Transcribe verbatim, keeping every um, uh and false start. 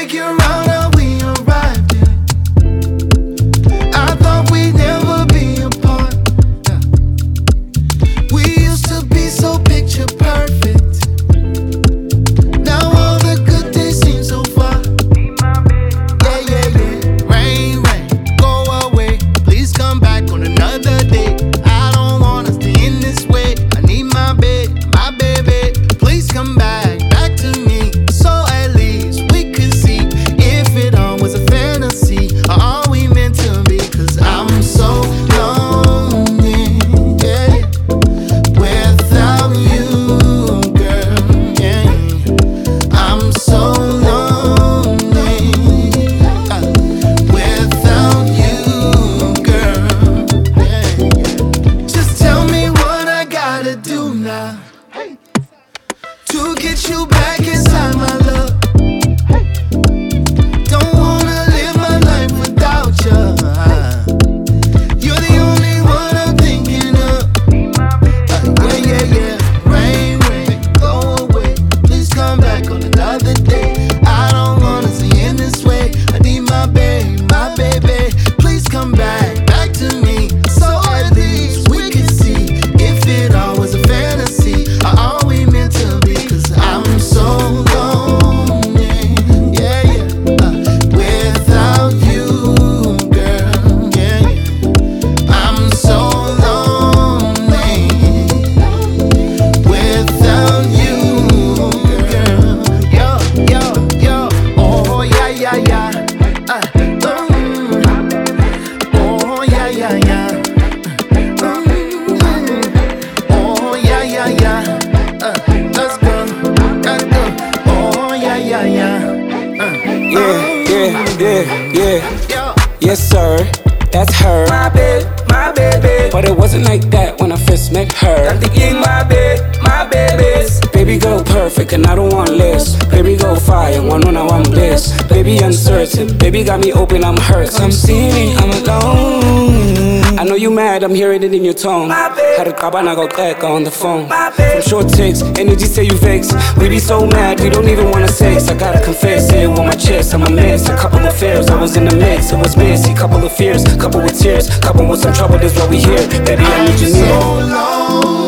take you around how we arrived, yeah. I thought we'd never be apart, yeah. We used to be so picture perfect. Now all the good days seem so far. Yeah, yeah, yeah. Rain, rain, go away. Please come back on another day. I don't wanna stay in this way. I need my bed, my baby. Please come back, back to me. So at least we could see if it all was a fantasy or are we meant to be. Cause I'm so lonely, yeah, without you, girl, yeah. I'm so lonely, uh, without you, girl, yeah. Just tell me what I gotta do now to get you back inside my love. Don't wanna live my life without you. You're the only one I'm thinking of. Uh, yeah, yeah, yeah. Rain, rain, go away. Please come back on another day. I don't wanna stay in this way. I need my baby, my baby. Please come back, back to me. So at least we can see if it all was a fantasy or are we meant to be. Cause I'm so lonely, yeah, yeah, uh, without you, girl, yeah, yeah. I'm so lonely without you, girl. Yo, yo, yo, oh yeah, yeah, yeah, uh, mm. Oh yeah, yeah, yeah, mm. Oh yeah, yeah, yeah, uh, let's go, let's go. Oh yeah, yeah, yeah, uh, Yeah, yeah, yeah, yeah. yo. Yes, sir, that's her. My babe, my baby. But it wasn't like that when I first met her. I'm thinking my babe, my babies. Baby girl perfect and I don't want less. Baby girl fire, one now I'm blessed. Baby uncertain, baby got me open, I'm hurt. I'm seeing, I'm alone. I know you mad, I'm hearing it in your tone. Had a cabana go crack on the phone. From short takes, energy say you vex. We be so mad, we don't even wanna sex. I gotta confess, say it with my chest, I'm a mess. A couple of affairs, I was in the mix, it was messy. Couple of fears, couple with tears, couple with some trouble, that's why we here. Baby, I need you So near. long.